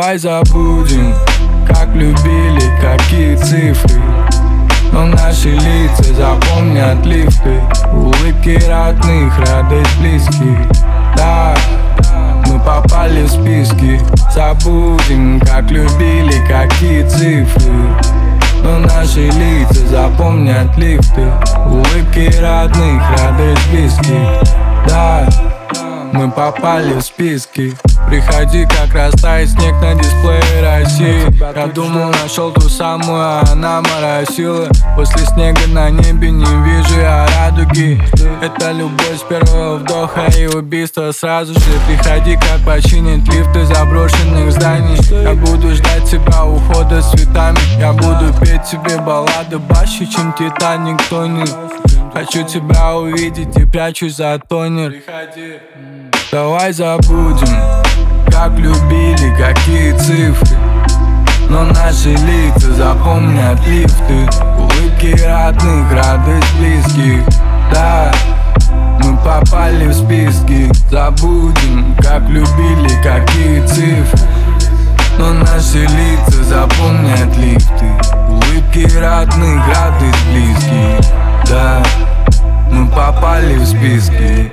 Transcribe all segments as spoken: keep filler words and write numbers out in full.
Давай забудем, как любили, какие цифры, но наши лица запомнят лифты, улыбки родных, радость близких. Да, мы попали в списки. Забудем, как любили, какие цифры, но наши лица запомнят лифты, улыбки родных, радость близких. Да, мы попали в списки. Приходи, как растает снег на дисплее России. Я думал, нашел ту самую, а она моросила. После снега на небе не вижу я радуги. Это любовь с первого вдоха и убийство сразу же. Приходи, как починить лифты заброшенных зданий. Я буду ждать тебя ухода с цветами. Я буду петь тебе баллады баще, чем Титаник тонет. Хочу тебя увидеть и прячусь за тонер. Давай забудем, как любили, какие цифры, но наши лица запомнят лифты, улыбки родных, радость близких. Да, мы попали в списки. Забудем, как любили, какие цифры, но наши лица запомнят лифты, улыбки родных, радость близких. Да, мы попали в списки.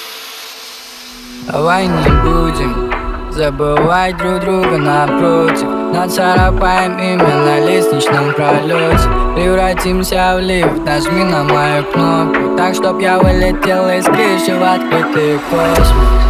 Давай не будем забывать друг друга напротив. Нацарапаем имя на лестничном пролете. Превратимся в лифт, нажми на мою кнопку, так чтоб я вылетел из крыши в открытый космос.